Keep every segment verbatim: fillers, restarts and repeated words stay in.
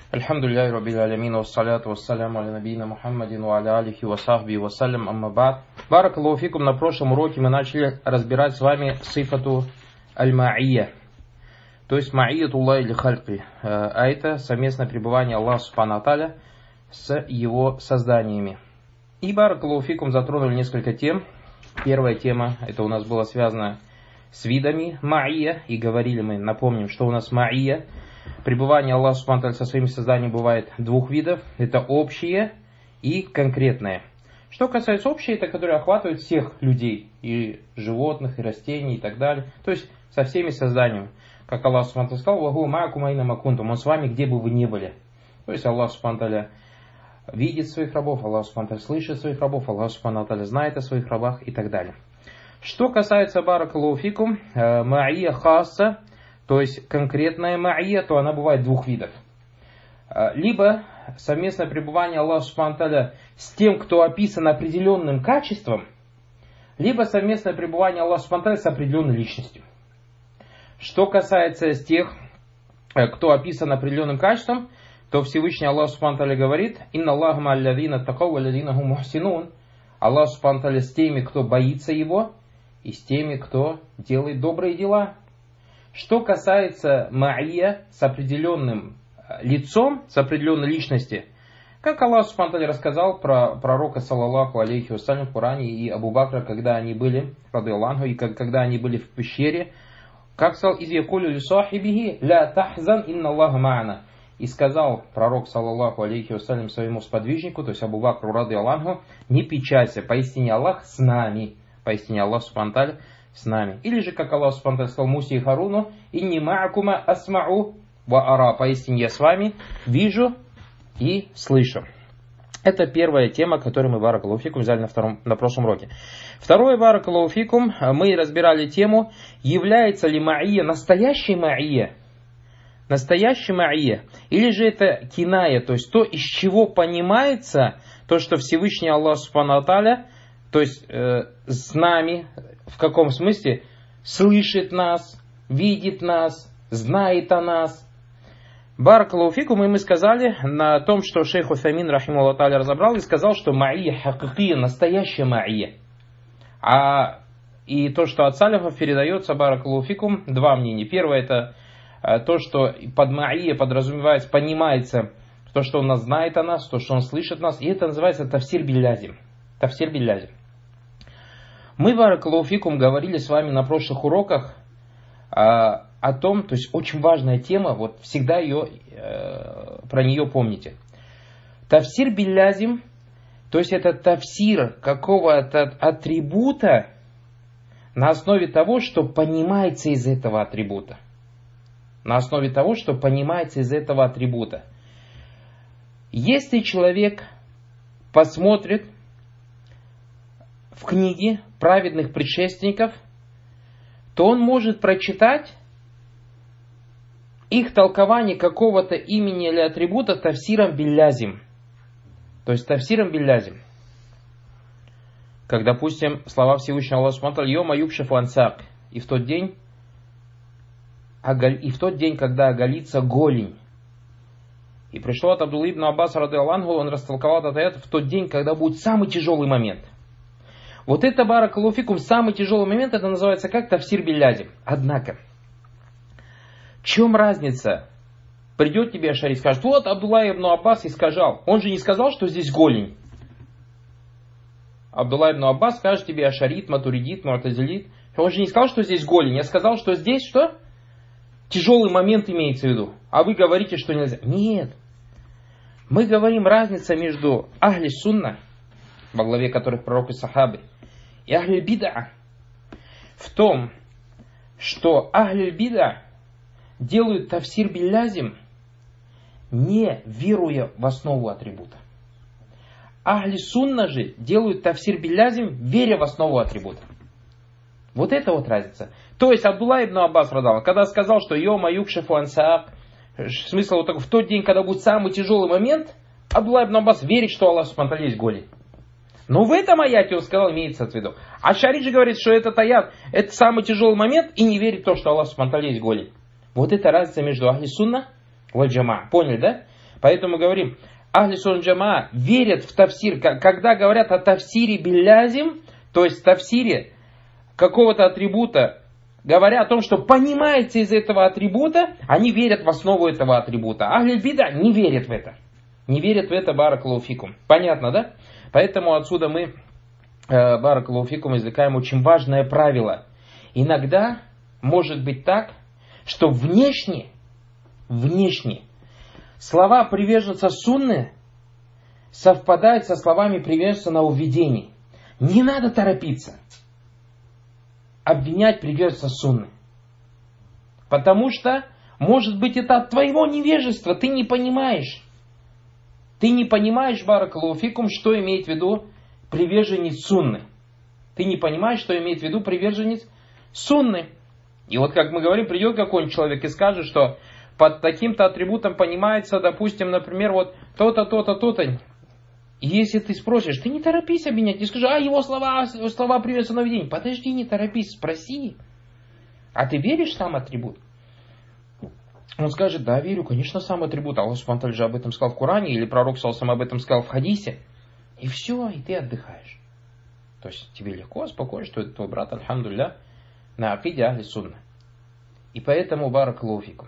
Альхамдулиллахи раббил алямин, вассаляту вассаляму аля набийна Мухаммадин ва аля алихи ва сахби вассалям, амма ба'д. Баракаллаху фикум. На прошлом уроке мы начали разбирать с вами сифату аль-ма'ия, то есть ма'иятуллахи ли хальки, а это совместное пребывание Аллаха субхану ва тааля с его созданиями. И баракаллаху фикум затронули несколько тем. Первая тема, это у нас было связано с видами ма'ия, и говорили мы, напомним, что у нас ма'ия, пребывание Аллаха субхану ва тааля со своими созданиями бывает двух видов. Это общее и конкретное. Что касается общее, это которое охватывает всех людей, и животных, и растений, и так далее. То есть со всеми созданиями. Как Аллах субхану ва тааля сказал: «Вагу ма'акум айна ма кунтум», Он с вами, где бы вы ни были. То есть Аллах субхану ва тааля видит своих рабов, Аллах субхану ва тааля слышит своих рабов, Аллах субхану ва тааля знает о своих рабах и так далее. Что касается баракаллаху фикум, ма'ия хасса, то есть конкретная ма'ия, то она бывает двух видов. Либо совместное пребывание Аллаха субхану ва тааля с тем, кто описан определенным качеством, либо совместное пребывание Аллаха субхану ва тааля с определенной личностью. Что касается с тех, кто описан определенным качеством, то Всевышний Аллах субхану ва тааля говорит: «Инна Аллаха ма'аллазина такау валлазина хум мухсинун». Аллах субхану ва тааля с теми, кто боится Его, и с теми, кто делает добрые дела. Что касается ма'ия с определенным лицом, с определенной личностью, как Аллах субхану ва тааля рассказал про пророка саллаллаху алейхи вассалям в Коране и Абу Бакра, когда они были, радийаллаху, и когда они были в пещере, как сказал: «Из якулю ли сахибихи ля тахзан инна Аллаха ма'ана». И сказал пророк саллаллаху алейхи вассалям своему сподвижнику, то есть Абу Бакру, радийаллаху: «Не печалься, поистине Аллах с нами». Поистине Аллах субхану ва тааля с нами. Или же, как Аллах субхану ва тааля сказал Мусе и Харуну: «Инни ма'акума асмa'у ва ара». Поистине я с вами вижу и слышу. Это первая тема, которую мы, баракаллаху фикум, взяли на, втором, на прошлом уроке. Второе, баракаллаху фикум, мы разбирали тему, является ли ма'ия настоящей ма'ия, настоящей ма'ия, или же это киная, то есть то, из чего понимается то, что Всевышний Аллах субхану ва тааля, то есть э, с нами, в каком смысле, слышит нас, видит нас, знает о нас. Баракаллаху фикум, и мы сказали на том, что шейх Утхаймин рахимахуллаху тааля разобрал и сказал, что ма'ия хакикия, настоящая ма'ия. А и то, что от салифов передается, баракаллаху фикум, два мнения. Первое, это то, что под ма'ия подразумевается, понимается то, что он нас знает о нас, то, что он слышит нас, и это называется тафсир биль-лязим. Тафсир биль-лязим. Мы, баракаллаху фикум, говорили с вами на прошлых уроках а, о том, то есть очень важная тема, вот всегда ее, э, про нее помните. Тафсир биль-лязим, то есть это тафсир какого-то атрибута на основе того, что понимается из этого атрибута. На основе того, что понимается из этого атрибута. Если человек посмотрит в книги праведных предшественников, то он может прочитать их толкование какого-то имени или атрибута тафсиром биль-лязим. То есть тафсиром биль-лязим. Как, допустим, слова Всевышнего Аллаха субхану ва тааля: «Йома юкшафу ан сак». И в тот день, и в тот день, когда оголится голень. И пришло от Абдуллы ибн Аббаса, радийаллаху, он растолковал этот аят: в тот день, когда будет самый тяжелый момент. Вот это, баракаллаху фикум, самый тяжелый момент, это называется как тафсир биль-лязим. Однако, в чем разница? Придет тебе ашари и скажет: вот Абдулла ибн Аббас и сказал. Он же не сказал, что здесь голень. Абдулла ибн Аббас скажет тебе: ашарит, матуридит, му'тазилит. Он же не сказал, что здесь голень. Я сказал, что здесь что? Тяжелый момент имеется в виду. А вы говорите, что нельзя. Нет. Мы говорим разница между ахли сунна, во главе которых пророк и сахабы, и ахли бида в том, что ахли бида делают тафсир биль-лязим, не веруя в основу атрибута. Ахли сунна же делают тафсир биль-лязим, веря в основу атрибута. Вот это вот разница. То есть Абдулла ибн Аббас, когда сказал, что йома юкшафу ан сак, смысл вот такой: в тот день, когда будет самый тяжелый момент, Абдулла ибн Аббас верит, что Аллах субхану ва тааля есть голень. Но в этом аяте он сказал, имеется в виду. А Шарид же говорит, что этот аят, это самый тяжелый момент, и не верит в то, что Аллах субхану ва тааля есть голень. Вот это разница между ахли сунна валь джамаа. Поняли, да? Поэтому говорим, Ахли Сунна Джамаа верят в тафсир. Когда говорят о тафсире биллязим, то есть в тафсире какого-то атрибута, говоря о том, что понимается из этого атрибута, они верят в основу этого атрибута. Ахли бида не верят в это. Не верят в это, баракаллаху фикум. Понятно, да? Поэтому отсюда мы, баракаллаху фикум, извлекаем очень важное правило. Иногда может быть так, что внешне, внешне, слова приверженца сунны совпадают со словами приверженца нововведений. Не надо торопиться обвинять приверженца сунны. Потому что, может быть, это от твоего невежества, ты не понимаешь. Ты не понимаешь, баракаллаху фикум, что имеет в виду приверженец сунны. Ты не понимаешь, что имеет в виду приверженец сунны. И вот, как мы говорим, придет какой-нибудь человек и скажет, что под таким-то атрибутом понимается, допустим, например, вот то-то, то-то, то-то. И если ты спросишь, ты не торопись обвинять, не скажи, а его слова, слова приверженца нововведений. Подожди, не торопись, спроси. А ты веришь в сам атрибут? Он скажет, да, верю, конечно, сам атрибут. Аллах субхану ва тааля же об этом сказал в Коране, или пророк саллаллаху алейхи ва саллям об этом сказал в хадисе. И все, и ты отдыхаешь. То есть тебе легко, спокойно, что это твой брат, альхамдулилля, на акиде ахли сунна. И поэтому, баракаллаху фикум,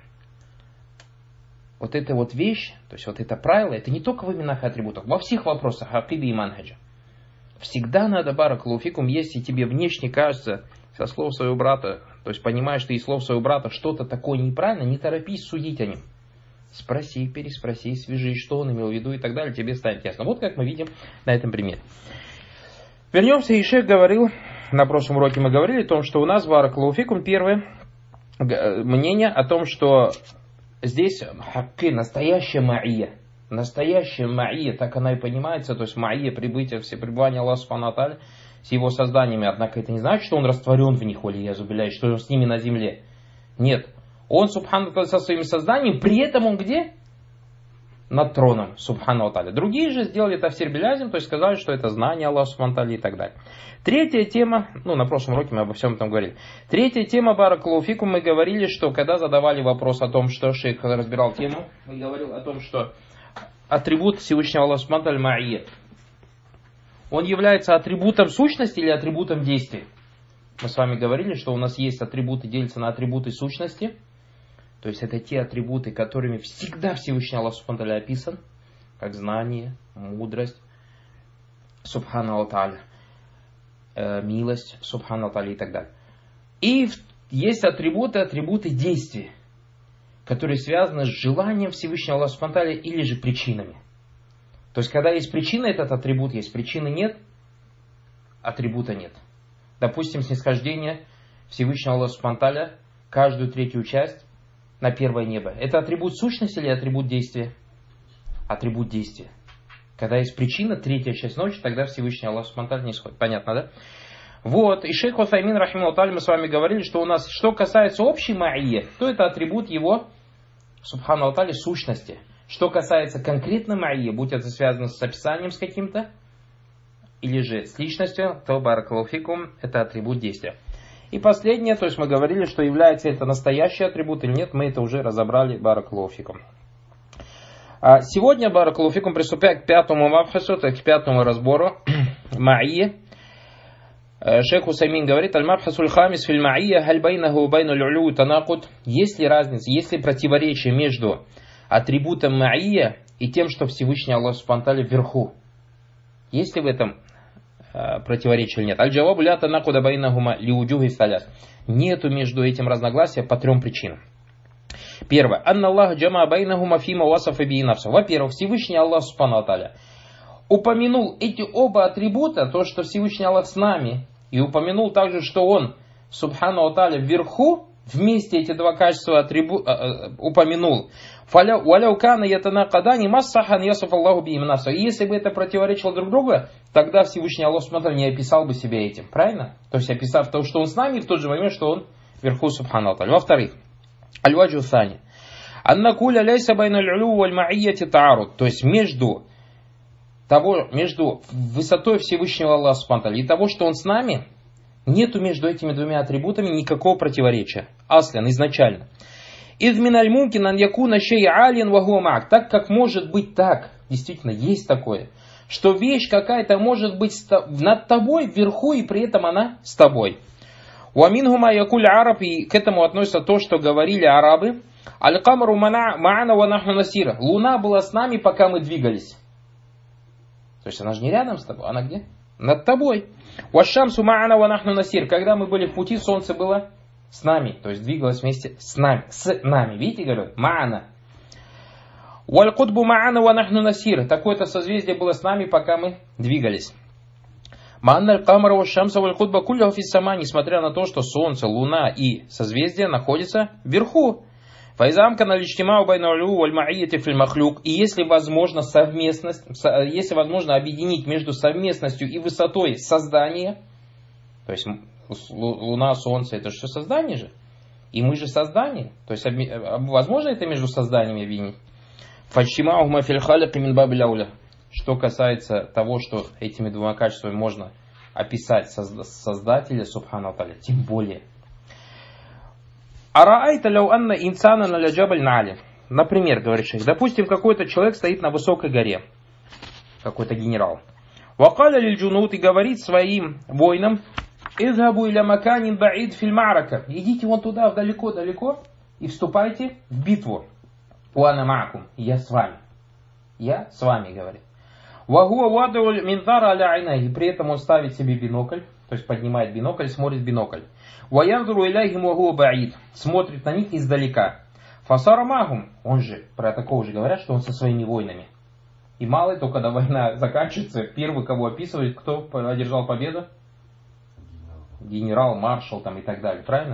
вот эта вот вещь, то есть вот это правило, это не только в именах и атрибутах, во всех вопросах акиды и манхаджа. Всегда надо, баракаллаху фикум, если тебе внешне кажется, со слов своего брата, то есть понимаешь ты из слов своего брата что-то такое неправильно, не торопись судить о нем. Спроси, переспроси, свяжись, что он имел в виду и так далее, тебе станет ясно. Вот как мы видим на этом примере. Вернемся, и шейх говорил, на прошлом уроке мы говорили о том, что у нас, баракаллаху фикум, первое мнение о том, что здесь хакки, настоящая ма'ия. Настоящая ма'ия, так она и понимается, то есть ма'ия, прибытие, все пребывания Аллаха субхану ва тааля с его созданиями. Однако это не значит, что он растворен в них, валия зубилля, что он с ними на земле. Нет. Он, субхану ва тааля, со своими созданиями, при этом он где? Над троном, субхану ва тааля. Другие же сделали тафсир биллязим, то есть сказали, что это знание Аллаха субхану ва тааля и так далее. Третья тема, ну на прошлом уроке мы обо всем этом говорили. Третья тема, баракаллаху фикум, мы говорили, что когда задавали вопрос о том, что шейх разбирал тему, он говорил о том, что атрибут Всевышнего Аллаха субхану ва тааля ма'ия, он является атрибутом сущности или атрибутом действия. Мы с вами говорили, что у нас есть атрибуты, делятся на атрибуты сущности. То есть это те атрибуты, которыми всегда Всевышний Аллах субхану ва тааля описан, как знание, мудрость, субхану ва тааля, э, милость, субхану ва тааля и так далее. И есть атрибуты, атрибуты действия, которые связаны с желанием Всевышнего Аллаха субхану ва тааля или же причинами. То есть когда есть причина, этот атрибут есть, причины нет, атрибута нет. Допустим, снисхождение Всевышнего Аллаха субхану ва тааля, каждую третью часть на первое небо. Это атрибут сущности или атрибут действия? Атрибут действия. Когда есть причина, третья часть ночи, тогда Всевышний Аллах субхану ва тааля не исходит. Понятно, да? Вот, и шейх Усаймин, рахимахуллаху тааля, мы с вами говорили, что у нас, что касается общей ма'ии, то это атрибут его, субхану ва тааля, сущности. Что касается конкретной ма'ии, будь это связано с описанием с каким-то, или же с личностью, то, баракаллаху фикум, это атрибут действия. И последнее, то есть мы говорили, что является это настоящий атрибут или нет, мы это уже разобрали, баракаллаху фикум. А сегодня, баракаллаху фикум, приступая к пятому мабхасу, то есть к пятому разбору ма'ии, шейх Усаймин говорит, аль-мабхасуль хамис фил ма'ия, халь байнаху байнуль улю танакут. Есть ли разница, есть ли противоречие между атрибутом ма'ия и тем, что Всевышний Аллах субхану ва тааля вверху? Есть ли в этом противоречия или нет? Аль-джавабу ля танакуда байнахума лиуджухи саляс. Нету между этим разногласия по трем причинам. Первое. Анна Аллах джама байнахума фима васафа би нафса. Во-первых, Всевышний Аллах субхану ва тааля упомянул эти оба атрибута, то, что Всевышний Аллах с нами, и упомянул также, что Он, субхану ва тааля, вверху, вместе эти два качества атрибу, э, э, упомянул. Валяукана ятанакадани массахан ясаф Аллаху би имнаса. И если бы это противоречило друг другу, тогда Всевышний Аллах субхану ва тааля не описал бы себя этим. Правильно? То есть описав то, что Он с нами, в тот же момент, что Он вверху, субхану ва тааля. Во-вторых, аль-ваджу сани. Аннакуля ляйса байналь улю валь ма'ияти таарут. То есть между того, между высотой Всевышнего Аллаха субхану ва тааля и того, что Он с нами, нету между этими двумя атрибутами никакого противоречия. Аслян, изначально. Из миналь мумкин ан якуна шей алин ва хуа маак. Так как может быть так, действительно есть такое, что вещь какая-то может быть над тобой вверху, и при этом она с тобой. Уамингума якуль араб, и к этому относится то, что говорили арабы. Аль-камару ма'ана ва нахну насира. Луна была с нами, пока мы двигались. То есть она же не рядом с тобой, она где? Над тобой. Уашамсу ма'ана ва нахну насир. Когда мы были в пути, солнце было с нами, то есть двигалось вместе с нами. С нами. Видите, говорю? Ма'ана. Уаль-кутбу ма'ана ва нахну насир. Такое-то созвездие было с нами, пока мы двигались. Ма'анна аль-камара ва шамса валь-кутба кулляху фис сама. Несмотря на то, что солнце, луна и созвездия находятся вверху. Файзамка на личтимау байнаулю валь-ма'ияти фил махлюк. И если возможно совместность, если возможно объединить между совместностью и высотой создания, то есть луна, солнце, это же все создание же, и мы же создание, то есть возможно это между созданиями объединить. Файшимау фил халик мин бабиль ауля. Что касается того, что этими двумя качествами можно описать Создателя, субхану та'аля, тем более. Араайта ляу анна инсана на ляджабаль нали. Например, говорит шейх, допустим, какой-то человек стоит на высокой горе, какой-то генерал. Вакаля лиль джунут, и говорит своим воинам: изхабу иля маканин баид филь ма'рака. Идите вон туда, далеко-далеко, и вступайте в битву. Уана ма'акум. Я с вами. Я с вами, говорит. Вагуа вадаваль минзара аля айнахи. При этом он ставит себе бинокль, то есть поднимает бинокль, смотрит в бинокль. Ваянзуру иляйхим вагуа баид. Смотрит на них издалека. Фасара магум. Он же, про такого же говорят, что он со своими воинами. И мало то, когда война заканчивается, первый, кого описывает, кто одержал победу? Генерал, маршал там и так далее. Правильно?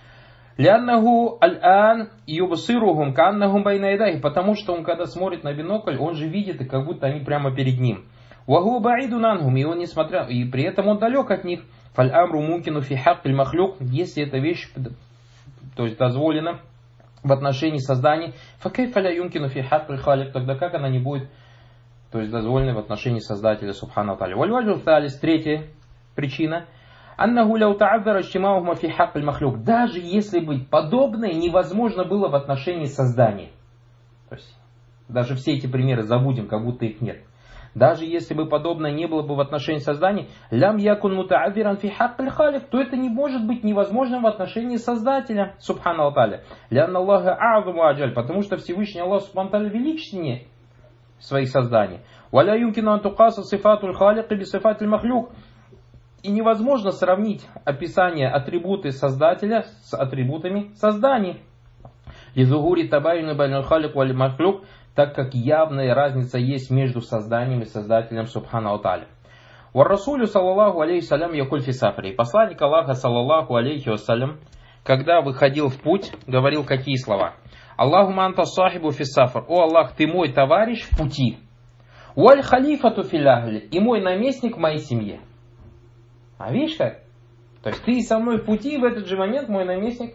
Ляннаху аль-ан юбсиругум каннахум байна ядай. Потому что он, когда смотрит на бинокль, он же видит, и как будто они прямо перед ним. Вагу баиду нангум. И он, несмотря, и при этом он далек от них. Фаль-амру мумкину фи хаккиль махлюк. Если эта вещь, то есть дозволена в отношении создания, факай фаля юмкину фи хаккиль халик. Тогда как она не будет, то есть дозволена в отношении Создателя, субхану та'аля. Валь-ваджу талис. Третья причина. Аннаху ляу та'аддара ijтимаухума фи хаккиль махлюк. Даже если бы подобное невозможно было в отношении создания. То есть, даже все эти примеры забудем, как будто их нет. Даже если бы подобное не было бы в отношении создания, лям якун мута'аддиран фи хаккиль халик, то это не может быть невозможным в отношении Создателя, субхану та'аля. Лянна Аллаха а'заму аджаль, потому что Всевышний Аллах субхану та'аля величественнее своих созданий. Валя юмкину ан туқаса сифатуль халик би сифатуль махлюк. И невозможно сравнить описание атрибуты Создателя с атрибутами создания. Лизугури табайну байнул халик валь махлюк, так как явная разница есть между созданием и Создателем, субхану та'аля. Вар расулю саллаллаху алейхи салям якуль фи сафри. Посланник Аллаха саллаллаху алейхи вассалям, когда выходил в путь, говорил какие слова? Аллахума анта сахибу фи сафр. О Аллах, ты мой товарищ в пути. Валь халифату фил ахли. И мой наместник в моей семье. А видишь как? То есть ты со мной в пути, в этот же момент мой наместник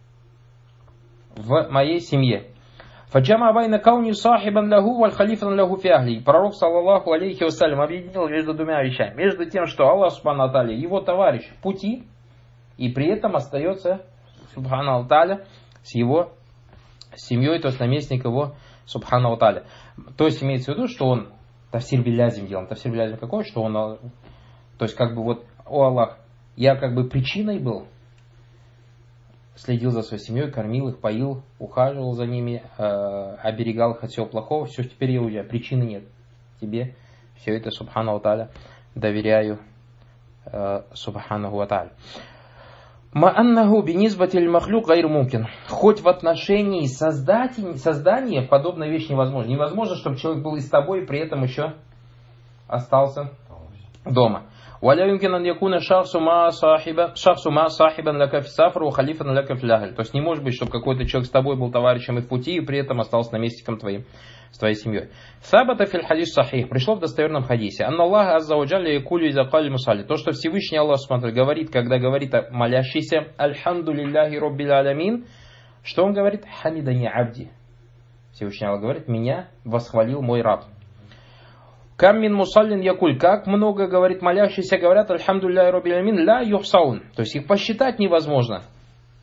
в моей семье. Фаджама байна кауни сахибан лаху валь халифан лаху фи ахли. Пророк саллаллаху алейхи вассалям объединил между двумя вещами. Между тем, что Аллах субхану та'аля его товарищ в пути, и при этом остается субхану та'аля с его семьей, то есть наместник его субхану та'аля. То есть имеется в виду, что он тафсир билязим делал. Тафсир билязим какой? Что он, то есть как бы вот, о Аллах, я как бы причиной был, следил за своей семьей, кормил их, поил, ухаживал за ними, э, оберегал их от всего плохого. Все, теперь я уезжаю, причины нет. Тебе все это, субхану та'аля, доверяю, э, субхану та'аля. Ма'аннаху бинизбатиль махлюк гайр мумкин. Хоть в отношении создания подобная вещь невозможна. Невозможно, чтобы человек был и с тобой, и при этом еще остался дома. Валя юмкин ан якуна шахсу ма сахибан лака фи сафр ва халифан лака фил ахль. То есть не может быть, чтобы какой-то человек с тобой был товарищем и в пути, и при этом остался наместником твоим, с твоей семьей. Сабата фил хадис сахих. Пришло в достоверном хадисе. Анна Аллах азза ва джалля якулю иза каль мусалли. То, что Всевышний Аллах смотрит, говорит, когда говорит о молящийся, альхамду лилляхи роббил алямин, что он говорит? Хамидани абди. Всевышний Аллах говорит, меня восхвалил мой раб. Каммин мусаллин якуль. Как много, говорит молящийся, говорят, альхамдулляхи роббил алямин, ла юхсаун. То есть их посчитать невозможно.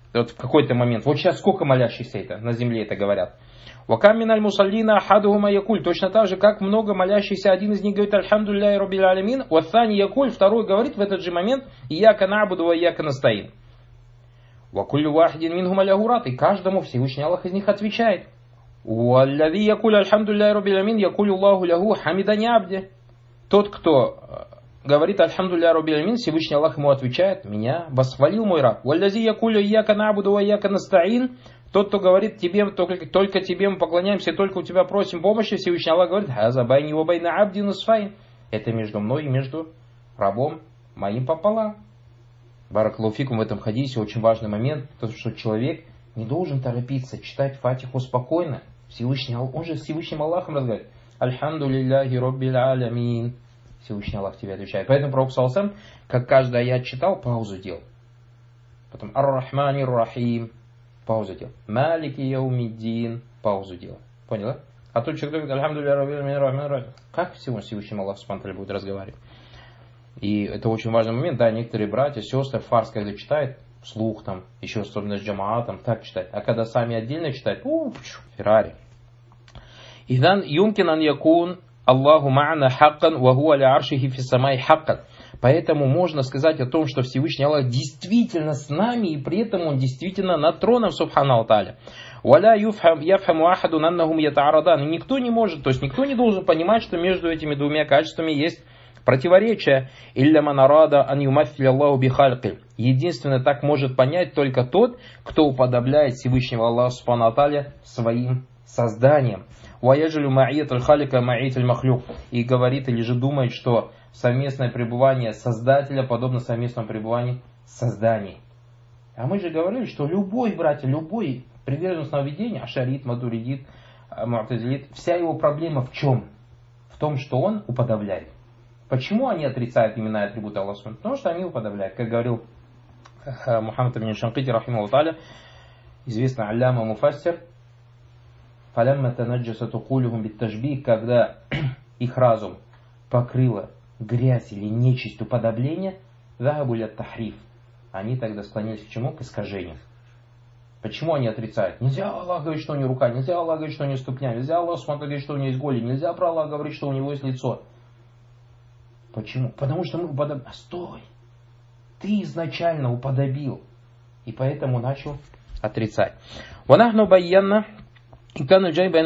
Вот в какой-то момент. Вот сейчас сколько молящихся это на земле это говорят. Вакам миналь мусаллина ахадухума якуль. Точно так же, как много молящихся, один из них говорит альхамдулилляхи раббил алямин, вассани якуль, второй говорит в этот же момент ияка на'буду ва ияка настаин. Вакуллю вахидин минхум алягурат. И каждому Всевышний Аллах из них отвечает. Валлади якуль альхамдулилляхи раббил алямин якулю Аллаху лягу хамидани абди. Тот, кто говорит альхамдулилляхи раббил алямин, Всевышний Аллах ему отвечает: меня восхвалил мой раб. Валлади якулю ияка на'буду ва ияка настаин. Тот, кто говорит тебе, только, только тебе мы поклоняемся, только у тебя просим помощи, Всевышний Аллах говорит: «Хаза байни ва байна абди нусфайн». Это между мной и между рабом моим пополам. Баракаллаху фикум, в этом хадисе очень важный момент, то, что человек не должен торопиться читать Фатиху спокойно. Всевышний, он же с Всевышним Аллахом разговаривает. Альхамдулиллахи раббил алямин. Всевышний Аллах тебе отвечает. Поэтому Пророк саллаллаху алейхи ва саллям, как каждый аят читал, паузу делал. Потом ар-рахманир рахим. Паузу делал. Малики яумиддин. Паузу делал. Понял, да? А тут человек говорит: альхамдулилляхи раббил алямин. Как всего Всевышним Аллах субхану ва тааля будет разговаривать? И это очень важный момент. Да, некоторые братья, сестры фарс, когда читают, вслух там, еще особенно с джамаатом, так читают. А когда сами отдельно читают, уф, Феррари. Идан юмкин ан якун Аллаху ма'ана хаккан ва хуа ля аршихи фи самай хаккан. Поэтому можно сказать о том, что Всевышний Аллах действительно с нами, и при этом Он действительно над троном, субхану тааля. Валя яфхаму ахадун аннахум ятаарадан. И никто не может, то есть никто не должен понимать, что между этими двумя качествами есть противоречие. Илля ман арада ан юмассиля Аллаху би хальки. Единственное, так может понять только тот, кто уподобляет Всевышнего Аллаха субхану тааля своим созданием. Ваяджалю ма'iят аль-халика ма'iят аль-махлюк. И говорит или же думает, что совместное пребывание Создателя подобно совместному пребыванию созданий. А мы же говорили, что любой, братья, любой приверженность нововведения, ашарит, матуридит, му'тазилит, вся его проблема в чем? В том, что он уподобляет. Почему они отрицают имена и атрибуты Аллаха? Потому что они уподобляют. Как говорил Мухаммад ибн Шанкити, рахимахуллаху тааля, известный алляма муфассир, фалямма танаджасат укулюхум битташбих, когда их разум покрыла грязь или нечисть уподобления, захабу ля тахриф. Они тогда склонились к чему? К искажению. Почему они отрицают? Нельзя Аллах говорить, что у него рука, нельзя Аллах говорить, что у него ступня, нельзя Аллах говорить, что у него есть голень, нельзя про Аллаха говорить, что у него есть лицо. Почему? Потому что мы уподобили. А стой! Ты изначально уподобил. И поэтому начал отрицать. Ванахну байянна. И мы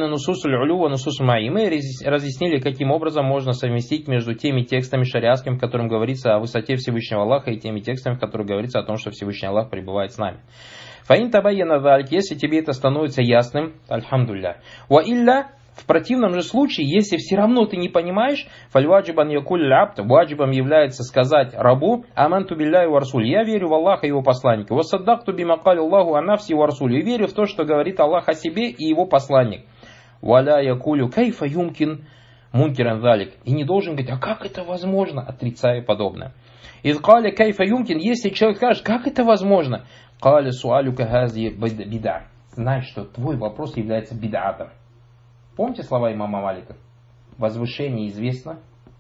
разъяснили, каким образом можно совместить между теми текстами шариатскими, в которых говорится о высоте Всевышнего Аллаха, и теми текстами, в которых говорится о том, что Всевышний Аллах пребывает с нами. Фаин табайяна залик, если тебе это становится ясным, альхамдулля. Ва илля, в противном же случае, если все равно ты не понимаешь, фальваджибан якуль абд, ваджибом является сказать рабу: аманту билляхи ва расуль, я верю в Аллаха и его посланника. Ва саддакту бима кали Аллаху ан нафси ва расуль, и верю в то, что говорит Аллах о себе и его посланник. Валя якулю кайфа юмкин мункиран залик, и не должен говорить: а как это возможно, отрицая подобное. Из кали кайфа юмкин, если человек скажет: как это возможно, кали суалюка хази бида, знай, что твой вопрос является бид'атом. Помните слова имама Малика? Возвышение известно,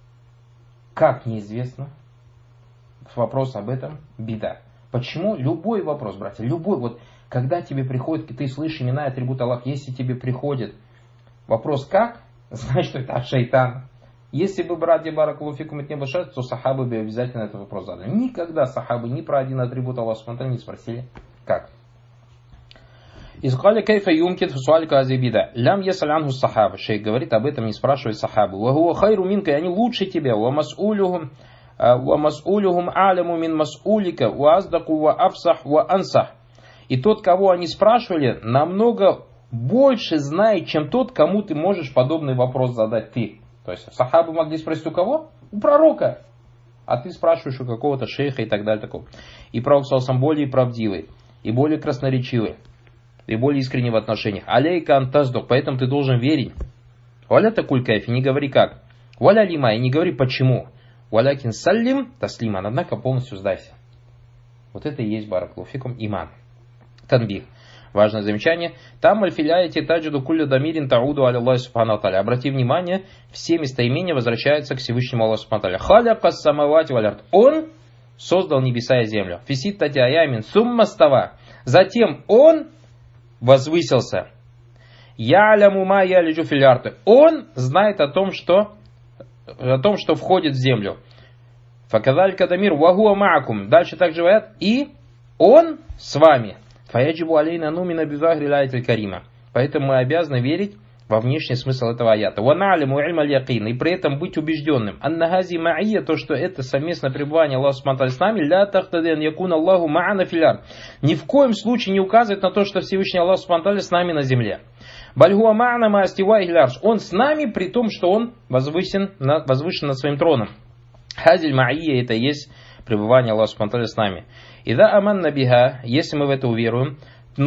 как неизвестно. Вопрос об этом бида. Почему? Любой вопрос, братья, любой. Вот когда тебе приходит, ты слышишь имена и атрибуты Аллаха, если тебе приходит вопрос как, знай, что это от шайтана. Если бы, братья, баракаллаху фикум, это не был шайтан, то сахабы бы обязательно этот вопрос задали. Никогда сахабы ни про один атрибут Аллаха не спросили как. Изкали кайфа юмкин фусуалика азибида. Лям ясалянху сахаба. Шейх говорит, об этом не спрашивает сахабу. Вахуа хайру минка, и они лучше тебя. Ва мас'улюхум ва мас'улюхум аляму мин мас'улика ва аздаку ва афсах ва ансах. И тот, кого они спрашивали, намного больше знает, чем тот, кому ты можешь подобный вопрос задать ты. То есть сахабы могли спросить у кого? У пророка. А ты спрашиваешь у какого-то шейха и так далее. Такого. И пророк сам более правдивый, и более красноречивый, и более искренний в отношениях. Алейка антаздук, поэтому ты должен верить. Валя такуль кайфи, не говори как. Валя лима, и не говори почему. Валякин саллим таслиман, однако полностью сдайся. Вот это и есть баракаллаху фикум иман. Танбих. Важное замечание. Там альфиляете таджиду кулля дамирин тауду аляллахи субхану тааля. Обрати внимание, все местоимения возвращаются к Всевышнему Аллаху субхану тааля. Халяка самавати валярд. Он создал небеса и землю. Фисит тати аямин сумма става. Затем Он возвысился. Я'ляму ма ялиджу фил арди. Он знает о том, что, о том, что входит в землю. Факадалька дамир вагуа маакум. Дальше также говорят, и Он с вами. Фаяджибу алейна нумина бивагри лайтиль карима. Поэтому мы обязаны верить во внешний смысл этого аята. Ваналиму ильма якин. И при этом быть убежденным. Аннагази ма'ия, то, что это совместное пребывание Аллаха субхану ва тааля с нами, ля тахтаден якун Аллаху ма'ана фил ард. Ни в коем случае не указывает на то, что Всевышний Аллах субхану ва тааля с нами на земле. Бальгуа ма'ана ма астива ихлярш. Он с нами, при том, что он возвышен, возвышен над своим троном. Хазиль ма'ия, это есть пребывание Аллаха субхану ва тааля с нами. Ида аманна биха, если мы в это уверуем,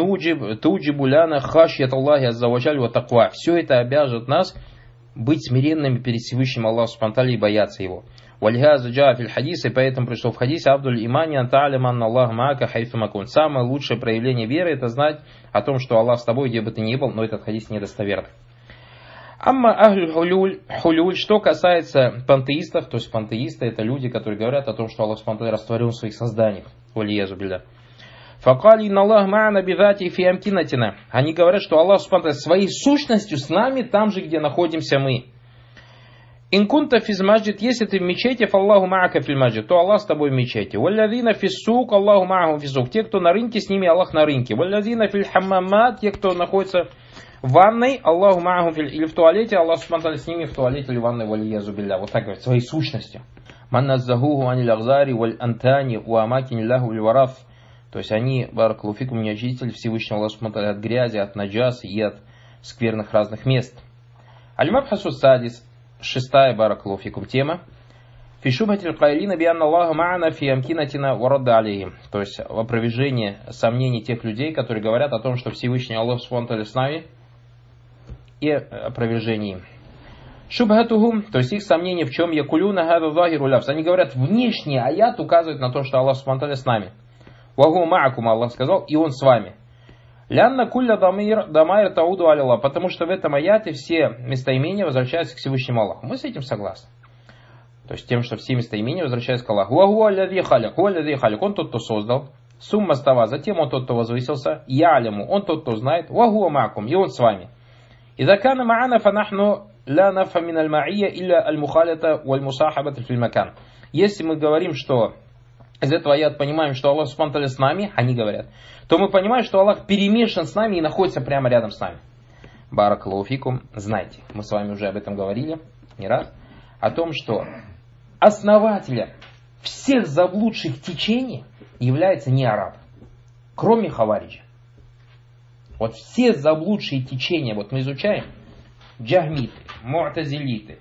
туджибуляна хашьят Аллахи аззаваджаль ва таква. Все это обяжет нас быть смиренными перед Всевышним Аллахом субхану ва тааля и бояться его. Вальгаза джаа фил хадис, и поэтому пришло в хадисе Абдуль имани анта'алям анна Аллах маака хайфу макун. Самое лучшее проявление веры — это знать о том, что Аллах с тобой, где бы ты ни был, но этот хадис недостоверный. Амма ахлю хулюль, хулюль, что касается пантеистов, то есть пантеисты — это люди, которые говорят о том, что Аллах субхану ва тааля растворен в своих созданиях. Валиязу билля. Факали инна Аллах ма'ана бидати фи амкинатина. Они говорят, что Аллах субхану ва тааля своей сущностью с нами там же, где находимся мы. Инкунта физ маджид, если ты в мечети, фаллаху маака фил маджид, то Аллах с тобой в мечети. Валлазина фис сук, Аллаху мааху фис сук. Те, кто на рынке, с ними Аллах на рынке. Валлазина фил хаммамат, те, кто находится в ванной, Аллаху мааху фил, или в туалете, Аллах субхану ва тааля с ними в туалете или в ванной, валиязу билля. Вот так говорит, своей сущностью. Манназзахуху анил агзари валь антани ва амакин лаху ль вараф. То есть они, баракалуфикум, не очистили Всевышнего Аллаха субхану ва тааля от грязи, от наджаса и от скверных разных мест. Аль-Мабхасу садис. Шестая, баракалуфикум, тема. Фишубхатиль кайлина бианна Аллаха ма'ана фи амкинатина варадда алейхим. То есть в опровержении сомнений тех людей, которые говорят о том, что Всевышний Аллах субхану ва тааля с нами, и опровержении. Шубхатухум, то есть их сомнения в чем? Якулюна хада захиру лафс. Они говорят, внешний аят указывает на то, что Аллах субхану ва тааля с нами. Вагу ма'акум, Аллах сказал, и Он с вами. Лянна кулля дамир дамайр тауду алилла, потому что в этом аяте все местоимения возвращаются к Всевышнему Аллаху. Мы с этим согласны. То есть тем, что все местоимения возвращаются к Аллаху. Вагу аллади халяк, вагу аллади халяк, Он тот, кто создал. Сумма става, затем Он тот, кто возвысился. Яляму, Он тот, кто знает. Вагу ма'акум, и Он с вами. Иза кана ма'ана фанахну ла нафа мин аль-ма'ия илля аль-мухалята валь-мусахабата фил макан. Если мы говорим, что из этого аята понимаем, что Аллах субхану ва тааля с нами, они говорят, то мы понимаем, что Аллах перемешан с нами и находится прямо рядом с нами. Баракаллаху фикум, знайте, мы с вами уже об этом говорили не раз, о том, что основателем всех заблудших течений является не араб, кроме хавариджа. Вот все заблудшие течения, вот мы изучаем, джахмиты, му'тазилиты,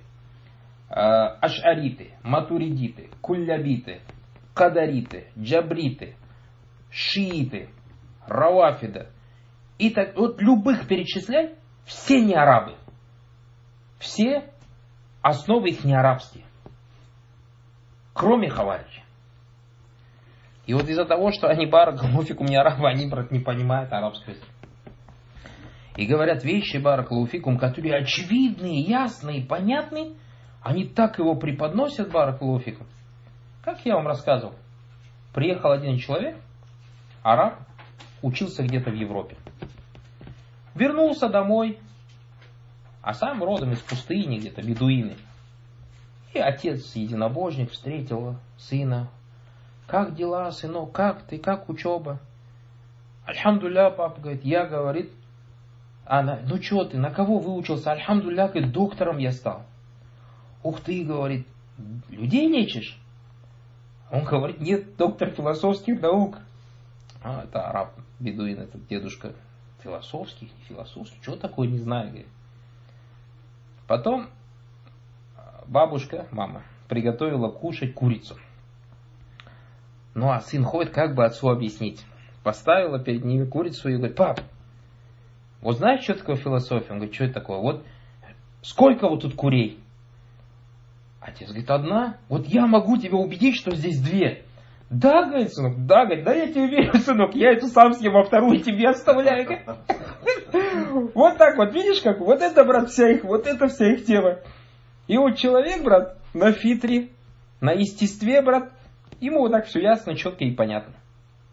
аш'ариты, матуридиты, куллябиты, кадариты, джабриты, шииты, равафида. И так вот любых перечислять, все не арабы. Все основы их не арабские. Кроме хавариджа. И вот из-за того, что они баракалуфикум не арабы, они, брат, не понимают арабского языка. И говорят вещи баракалуфикум, которые очевидные, ясные, понятные, они так его преподносят баракалуфикум. Как я вам рассказывал, приехал один человек, араб, учился где-то в Европе. Вернулся домой, а сам родом из пустыни, где-то бедуины. И отец, единобожник, встретил сына. Как дела, сынок, как ты, как учеба? Альхамдулилля, папа говорит, я, говорит, она, ну что ты, на кого выучился? Альхамдулилля, говорит, доктором я стал. Ух ты, говорит, людей лечишь? Он говорит, нет, доктор философских наук. А, это араб, бедуин, этот дедушка философских, не философских, что такое, не знаю. Говорит. Потом бабушка, мама, приготовила кушать курицу. Ну, а сын ходит, как бы отцу объяснить. Поставила перед ними курицу и говорит, пап, вот знаешь, что такое философия? Он говорит, что это такое? Вот сколько вот тут курей? Отец говорит, одна. Вот я могу тебя убедить, что здесь две. Да, говорит, сынок, да, говорит, да я тебе верю, сынок, я эту сам съем, а вторую тебе оставляю. Вот так вот, видишь, как? Вот это, брат, вся их, вот это вся их тема. И вот человек, брат, на фитре, на естестве, брат, ему вот так все ясно, четко и понятно.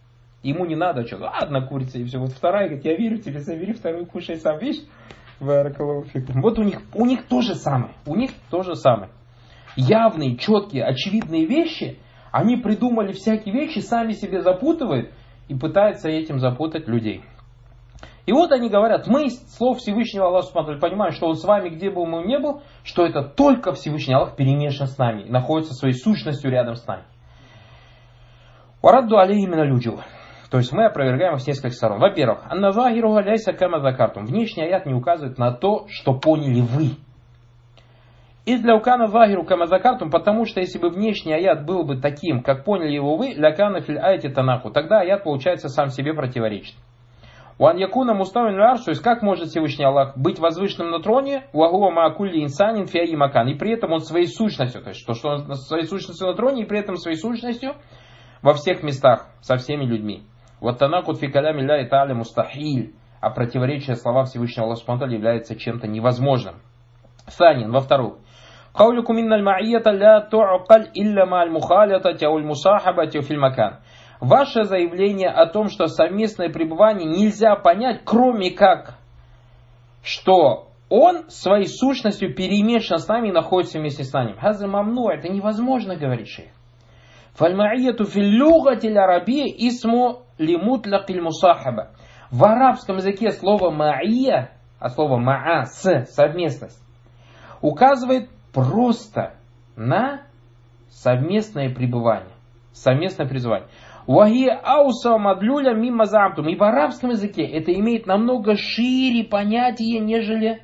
Ему не надо что-то, одна курица и все. Вот вторая говорит, я верю тебе, забери вторую, кушай сам, видишь? Вот у них, у них то же самое. У них то же самое. Явные, четкие, очевидные вещи, они придумали всякие вещи, сами себе запутывают и пытаются этим запутать людей. И вот они говорят, мы из слов Всевышнего Аллаха Субхану понимаем, что Он с вами, где бы мы ни был, что это только Всевышний Аллах перемешан с нами и находится своей сущностью рядом с нами. Уарадду алейхи мина люджу. То есть мы опровергаем их с нескольких сторон. Во-первых, анна захиру ляйса кама закартум. Внешний аят не указывает на то, что поняли вы. И для укана захиру кама закартум, потому что если бы внешний аят был бы таким, как поняли его вы, лякана фил аяти танаху, тогда аят, получается, сам себе противоречит. Уан якуна муставин арш, то есть как может Всевышний Аллах быть возвышенным на троне, уагуа маакулли инсанин фиаи макан, и при этом он своей сущностью, то есть то, что он своей сущностью на троне, и при этом своей сущностью во всех местах, со всеми людьми. Вот танакут фи калями ля ита'аля мустахиль, а противоречие слова Всевышнего Аллаха Субхану является чем-то невозможным. Санин, во-вторых. Каулюку минналь ма'ията ля ту'акаль илля ма'аль мухалятати ауль мусахабати фил макан. Ваше заявление о том, что совместное пребывание нельзя понять, кроме как, что он своей сущностью перемешан с нами и находится вместе с нами. Хаза мамну, это невозможно, говорит шейх. Фальма'iяту филлюгати л'арабия исму лимутлак иль-мусахаба. В арабском языке слово ма'ия, а слово ма'a, с, совместность, указывает просто на совместное пребывание, совместное пребывание. Вахия ауса мадлюля мимма заамтум. И в арабском языке это имеет намного шире понятие, нежели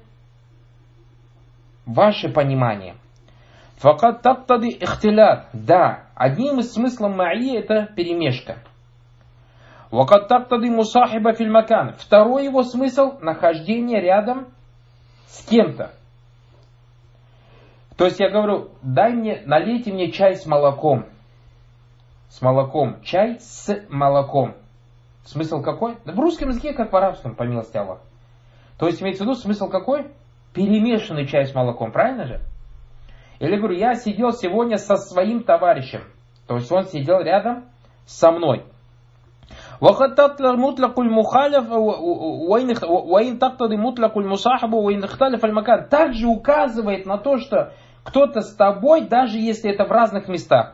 ваше понимание. Факат тактади ихтилят. Да, одним из смыслов ма'и это перемешка. Вакат тактади мусахиба фил макан. Второй его смысл нахождение рядом с кем-то. То есть я говорю, дай мне, налейте мне чай с молоком. С молоком. Чай с молоком. Смысл какой? Да в русском языке, как в арабском, по милости Аллаха. То есть имеется в виду смысл какой? Перемешанный чай с молоком. Правильно же? Или говорю, я сидел сегодня со своим товарищем. То есть он сидел рядом со мной. Также указывает на то, что кто-то с тобой, даже если это в разных местах.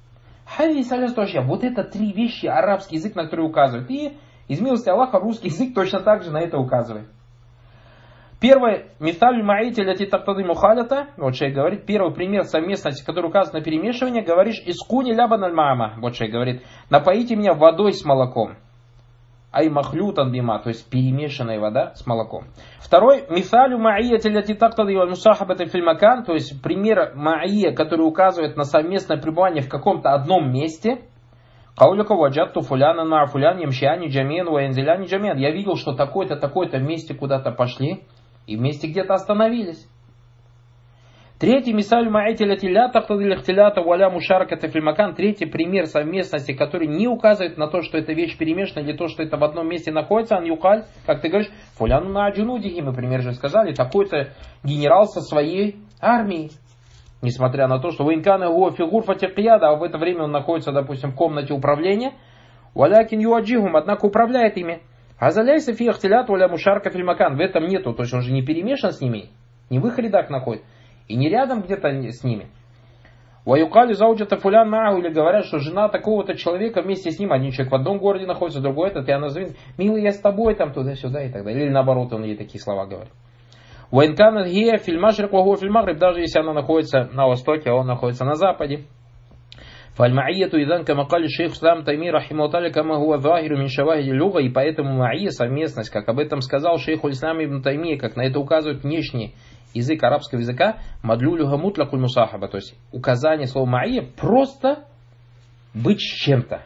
Вот это три вещи, арабский язык, на которые указывает. И из милости Аллаха русский язык точно так же на это указывает. Первое, миталь ма'ити ляти тактады мухалята, вот шейх говорит, первый пример совместности, который указан на перемешивание, говоришь, искуни лябан аль маама, вот шейх говорит, напоите меня водой с молоком. Ай махлютан бима, то есть перемешанная вода с молоком. Второй, мисалю ма'ияти ляти тактады валь мусахабата фил макан, то есть пример ма'ия, который указывает на совместное пребывание в каком-то одном месте. Каулюка ваджатту фуляна на фулян ямшиани джамиан ваензеляни джамиан. Я видел, что такой-то, такой-то вместе куда-то пошли и вместе где-то остановились. Третий, мисаль ма'ити ля тактады лихтилята валя мушараката фил макан. Третий пример совместности, который не указывает на то, что эта вещь перемешана, или то, что это в одном месте находится, ан юкаль, как ты говоришь, фуляну на джунудихи, мы пример же сказали, такой-то генерал со своей армией. Несмотря на то, что воинкана его фигур фатикияда, а в это время он находится, допустим, в комнате управления, валякин юаджихум, однако управляет ими. Азаляйся фи ахтилят валя мушарка фил макан. В этом нету, то есть он же не перемешан с ними, не в их рядах находится. И не рядом где-то с ними. Ваюкали зауджата фулян маагу, или говорят, что жена такого-то человека вместе с ним, один человек в одном городе находится, другой этот, и она звонит, милый, я с тобой, там, туда-сюда и так далее. Или наоборот, он ей такие слова говорит. Вайнкана гия фильмашрик вагу фильмагриб, даже если она находится на востоке, а он находится на западе. Фальмаияту идан камакали шейх Ислам Тайми рахимаутали кама гуа захиру мин шавахиди люга, и поэтому маия, совместность, как об этом сказал шейх Ислам ибн Тайми, как на это указывает внешний язык арабского языка, мадлюлюга мутлакуль мусахаба, то есть указание слова маия просто быть с чем-то.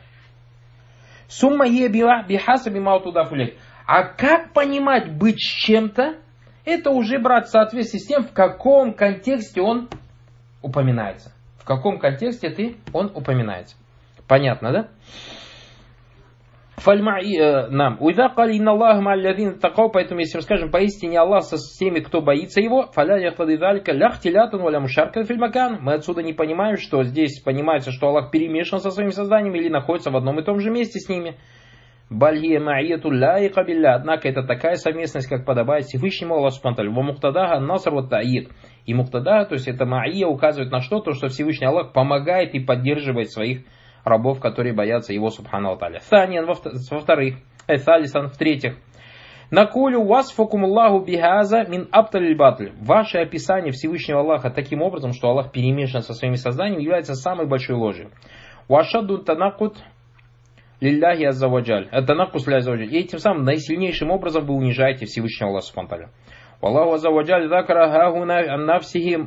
Сумма ебила бихасаби маутудафулей. А как понимать быть с чем-то? Это уже, брат, в соответствии с тем, в каком контексте он упоминается. В каком контексте ты, он упоминается. Понятно, да? Нам. Поэтому, если мы скажем, поистине Аллах со всеми, кто боится его, мы отсюда не понимаем, что здесь понимается, что Аллах перемешан со своими созданиями или находится в одном и том же месте с ними. Бальгия маияту лаика билля. Однако это такая совместность, как подобает Всевышнему Аллаху субхану ва тааля. Ва мухтадага наср ва та'ид. И мухтада, то есть это маия, указывает на что? То, что Всевышний Аллах помогает и поддерживает своих рабов, которые боятся его субхану ва тааля. Саниян, во-вторых, эсалисан, в-третьих. Накулю васфакум Аллаху бихаза мин апталиль батль. Ваше описание Всевышнего Аллаха таким образом, что Аллах перемешан со своими созданиями, является самой большой ложью. Вашадду танакут лилляхи аззаваджаль. Танакус ля аззаваджаль. И этим самым наисильнейшим образом вы унижаете Всевышнего Аллаха субхану ва тааля. Аллаху аззаваджаль закара хагуна аннафсихи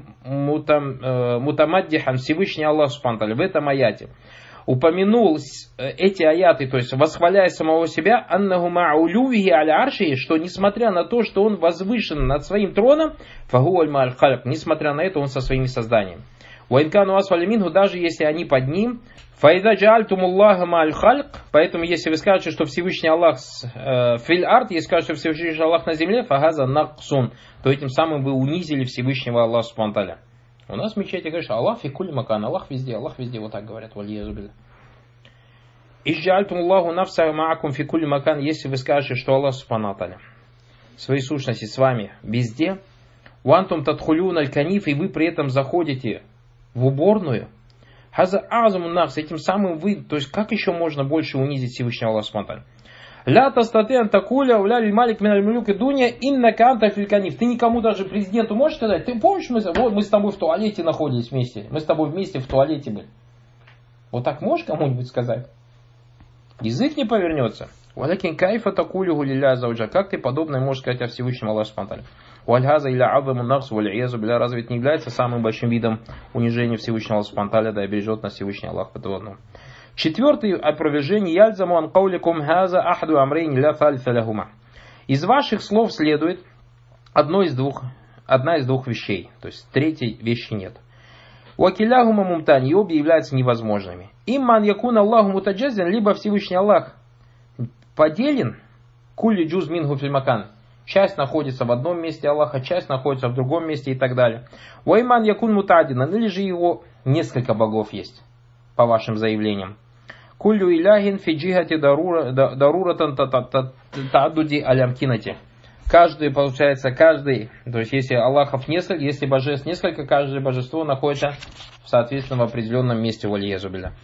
мутамаддихан. Всевышний Аллах субхану ва тааля в этом аяте упомянул эти аяты, то есть восхваляя самого себя, аннаху ма'улювихи аля арши, что несмотря на то, что он возвышен над своим троном, фагу аль ма'аль халк, несмотря на это, он со своими созданиями. Уайнкану асфаля минху, даже если они под ним, фаида джаальтумуллаха ма'аль халк, поэтому если вы скажете, что Всевышний Аллах фил ард, если скажете, что Всевышний Аллах на земле, фагаза наксун, то этим самым вы унизили Всевышнего Аллаха субхану ва тааля. У нас в мечети говорят, что Аллах фи кулли макан, Аллах везде, Аллах везде, вот так говорят, валиязу билля. Ижджальтум Аллаху нафса маакум фи кулли макан, если вы скажете, что Аллах субхану ва тааля в своей сущности с вами везде, вантум тадхулюн аль-каниф, и вы при этом заходите в уборную, хаза азаму нафс, этим самым вы, то есть как еще можно больше унизить Всевышнего Аллаха субхану ва тааля? Ля тастаты антакуля уля малик миналь мулюк и дуня инна канта фильканиф. Ты никому даже президенту можешь сказать, ты помнишь, мы, вот, мы с тобой в туалете находились вместе, мы с тобой вместе в туалете были. Вот так можешь кому-нибудь сказать? Язык не повернется. Валякин кайфа такулю гулиля зауджа. Как ты подобное можешь сказать о Всевышнем Аллахе субхану ва тааля? Вальхаза или авваму нафс валиязу билля. Разве это не является самым большим видом унижения Всевышнего Аллаха субхану ва тааля, да обережет нас Всевышний Аллах подводного. Четвертое опровержение. Яльзаму ан кауликум хаза ахду амрейни ля фальфа лахума. Из ваших слов следует одно из двух, одна из двух вещей. То есть третьей вещи нет. Уакиляхума мумтань. И обе являются невозможными. Имман якун Аллаху мутаджазин. Либо Всевышний Аллах поделен. Кулли джуз минху фильмакан. Часть находится в одном месте Аллаха, часть находится в другом месте и так далее. Уайман якун мутадина. Или же его несколько богов есть. По вашим заявлениям. Куллю иляхин фиджихати даруратан таадуди алямкинати. Каждый, получается, каждый, то есть если Аллахов несколько, если божеств несколько, каждое божество находится в соответственном определенном месте валиязу билля.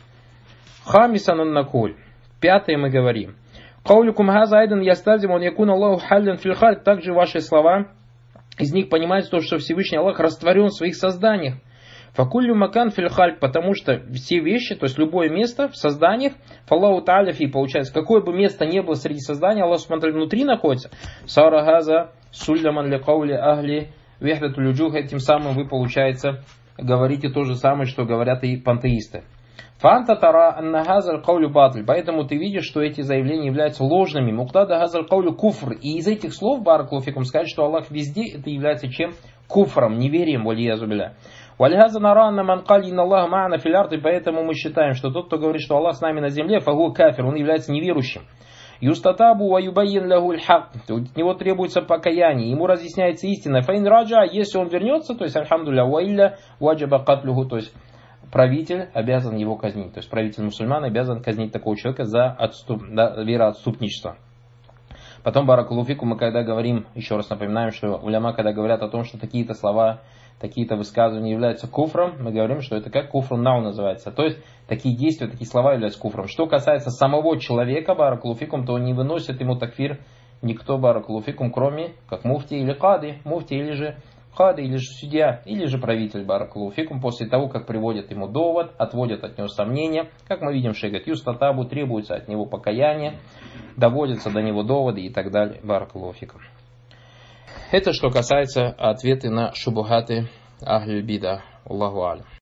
Хамисан накуль. Пятое мы говорим. Каулюкум хаза айдан ястазим он якун Аллаху халлин фил хальк. Также ваши слова, из них понимается то, что Всевышний Аллах растворен в своих созданиях. Факуллю макан фил хальк, потому что все вещи, то есть любое место в созданиях, фаллаху тааля фи, получается, какое бы место ни было среди создания, Аллах субхану ва тааля внутри находится. Сара газа сулляман ли каули ахли вехдату люджуха, тем самым вы, получается, говорите то же самое, что говорят и пантеисты. Фанта тара анна газаль каулю батль, поэтому ты видишь, что эти заявления являются ложными. Муктада газаль каулю куфр. И из этих слов, баракалуфикум, сказать, что Аллах везде, это является чем? Куфром, неверием, валиязу билля. Вальхаза наранна манкали инна Аллах ма'ана фил ард, и поэтому мы считаем, что тот, кто говорит, что Аллах с нами на земле, фагу кафир, он является неверующим. Юстатабу ва юбайин лаху аль-хак, от него требуется покаяние, ему разъясняется истина. Фаин раджа, если он вернется, то есть альхамдулля ва илля ваджаба катлюху, то есть правитель обязан его казнить, то есть правитель мусульман обязан казнить такого человека за отступ, да, вероотступничество. Потом, баракалуфику, мы когда говорим, еще раз напоминаем, что уляма, когда говорят о том, что такие-то слова, такие-то высказывания являются куфром, мы говорим, что это как куфрун нау называется. То есть, такие действия, такие слова являются куфром. Что касается самого человека, баракалуфикум, то не выносит ему такфир никто, баракалуфикум, кроме как муфти или кады, муфти или же кады, или же судья, или же правитель, баракалуфикум, после того, как приводят ему довод, отводят от него сомнения, как мы видим, шейгат юстатабу, требуется от него покаяние, доводятся до него доводы и так далее, баракалуфикум. Это что касается ответа на шубухаты ахль бида. Аллаху алям.